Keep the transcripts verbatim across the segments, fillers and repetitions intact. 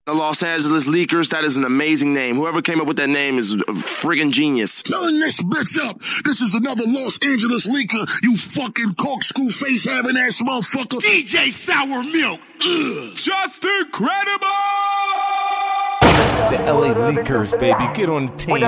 The Los Angeles Leakers, that is an amazing name. Whoever came up with that name is a friggin' genius. Turn this bitch up. This is another Los Angeles Leaker, you fucking corkscrew face having ass motherfucker. D J Sour Milk. Ugh. Just incredible! The L A Leakers, baby. Get on the team.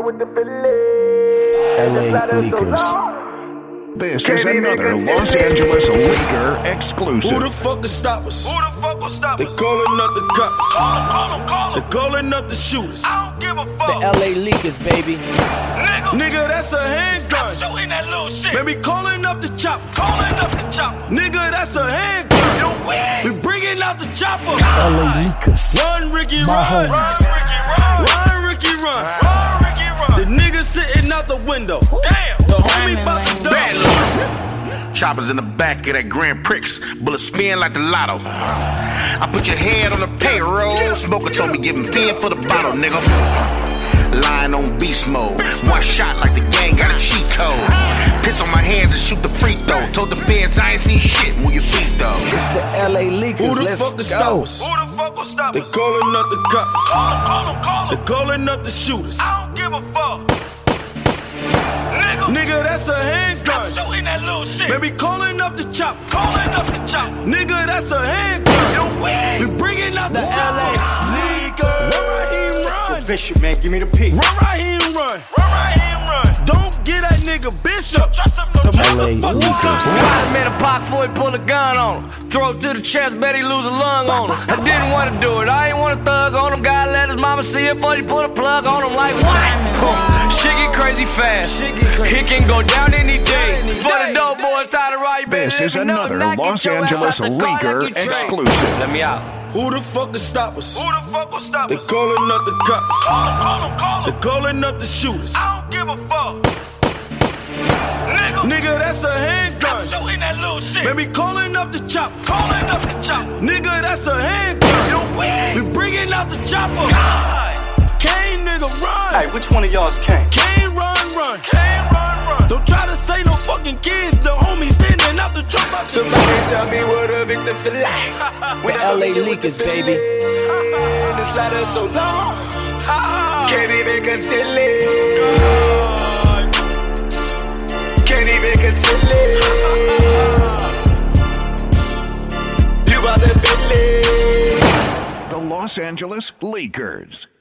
L A Leakers. This is another Los Angeles Leaker exclusive. Who the fuck can stop us? Who the fuck will stop They us? calling up the cops. Call them, call them, call them. They calling up the shooters. I don't give a The fuck. L A Leakers, baby. Nigga, Nigga, that's a handgun. stop shooting that little shit. Baby, calling up the chopper. Calling up the chopper. Nigga, that's a handgun. You win. We bringing out the chopper. L A Leakers. Run, Ricky, My run. homies. Run, Ricky, run. Run, Ricky, run. Run, Ricky, run. The nigga sitting out the window. Damn. The homie about to die. Choppers in the back of that Grand Prix. Bullets spin like the lotto. I put your head on the payroll. Smoker told me give him ten for the bottle, nigga. Lying on beast mode. One shot like the gang got a cheat code. Piss on my hands and shoot the free throw. Told the feds I ain't seen shit. Move your feet though. It's the L A Leakers. Who the Let's fuck can go. stop us? Who the fuck will stop They us? calling up the cops. Call them, call them, call They them. calling up the shooters. I don't give a fuck. Nigga, Nigga, that's a stop handgun. shooting that little shit. Baby, calling up the chopper. Calling up the chopper. Nigga, that's a handgun. You win. We bringing out the, The chopper. L A Leakers. Run right here and run. Bishop, man, give me the piece. Run right here and run. Run right here and run. Don't get that nigga Bishop. Trust him, no trust L A him. Leakers. I made a pop before he pulled a gun on him. Throw it to the chest, bet he lose a lung on him. I didn't want to do it, I ain't want to thug on him. God let his mama see it before he put a plug on him. Like what? Boom. Shit get crazy fast. He can go down any day. For the dope boys tired of ride. This is another Los Angeles Leaker exclusive. Let me out. Who the fuck can stop us? Who the fuck will stop They us? calling up the cops. Call them, call them, call They them. calling up the shooters. I don't give a fuck. Nigga, Nigga, that's a stop handgun. shooting that little shit. Baby, calling up the chopper. Calling up the chopper. Nigga, that's a handgun. You win. We bringing out the chopper. God. Kane, nigga, run. Hey, which one of y'all's king? Kane, run, run. Can't run, run. Don't try to say no fucking kids. The homies standing out the truck. Somebody tell me what a victim feel like. The L A Leakers, baby. And this ladder so long, can't even conceal it. Can't even conceal it. You about to feel it. The Los Angeles Leakers.